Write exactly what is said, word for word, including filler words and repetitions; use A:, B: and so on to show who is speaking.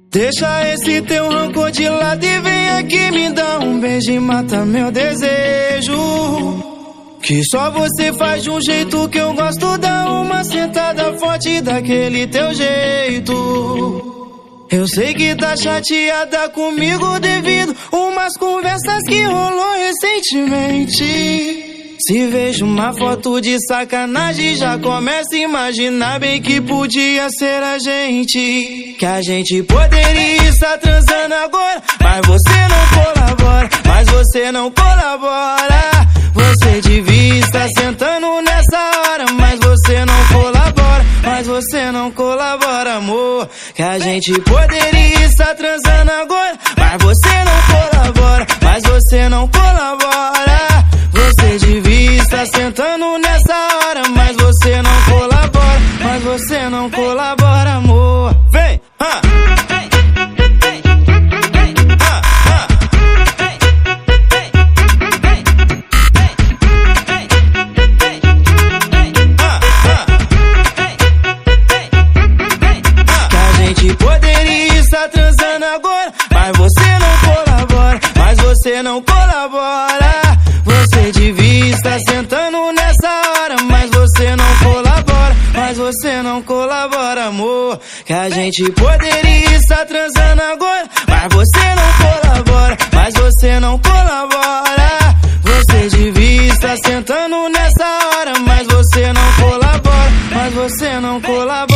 A: Deixa esse teu rancor de lado e vem aqui me dar um beijo e mata meu desejo. Que só você faz de um jeito que eu gosto. Dá uma sentada forte daquele teu jeito. Eu sei que tá chateada comigo devido umas conversas que rolou recentemente. Se vejo uma foto de sacanagem, já começo a imaginar bem que podia ser a gente. Que a gente poderia estar transando agora, mas você não colabora, mas você não colabora. Você devia estar sentando nessa hora, mas você não colabora, mas você não colabora, amor. Que a gente poderia estar transando agora, mas você não colabora, mas você não colabora. Você devia estar sentando nessa hora, mas você não colabora, mas você não colabora, amor. Vem! Ha! Poderia estar transando agora, mas você não colabora, mas você não colabora. Você devia estar sentando nessa hora, mas você não colabora, mas você não colabora, amor. Que a gente poderia estar transando agora, mas você não colabora, mas você não colabora. Você devia estar sentando nessa hora, mas você não colabora, mas você não colabora.